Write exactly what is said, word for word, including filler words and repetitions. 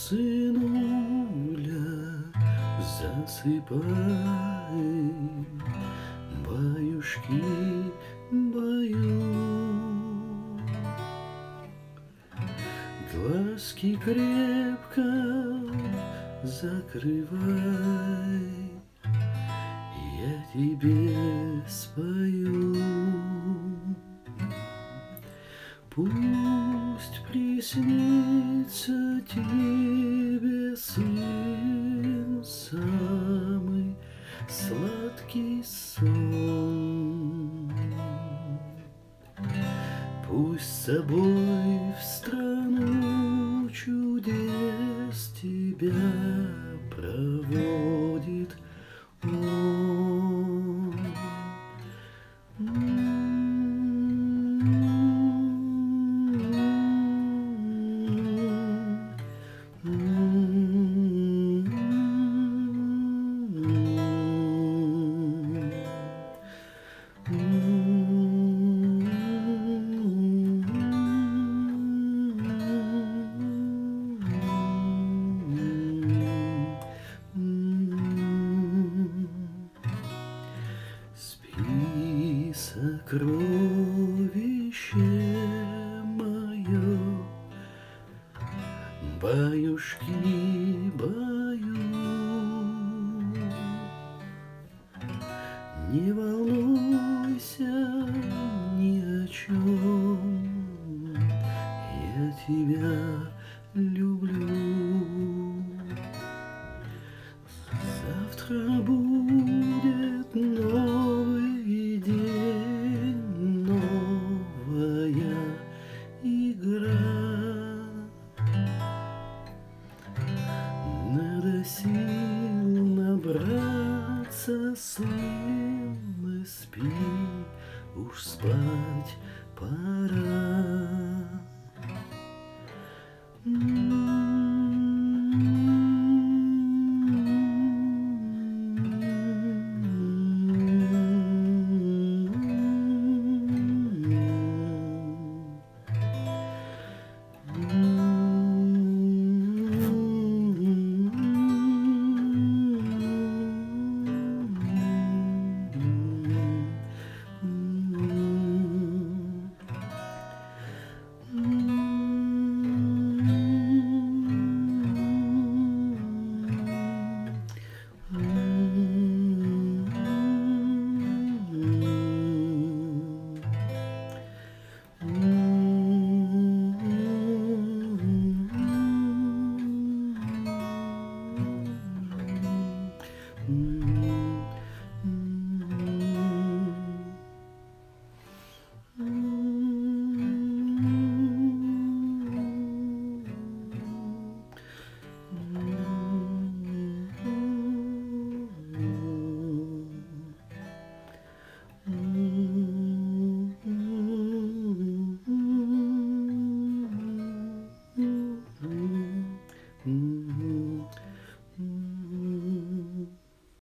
Сынуля, засыпай, баюшки баю. Глазки крепко закрывай, я тебе спою. Пусть приснится тебе, сын, самый сладкий сон. Пусть с собой в страну чудес тебя проводит он. Спи, сокровище мое, баюшки баю. Не волнуйся ни о чем, я тебя люблю. Завтра будет новый день, новая игра. Надо сил набраться, сын, и спи, уж спать пора.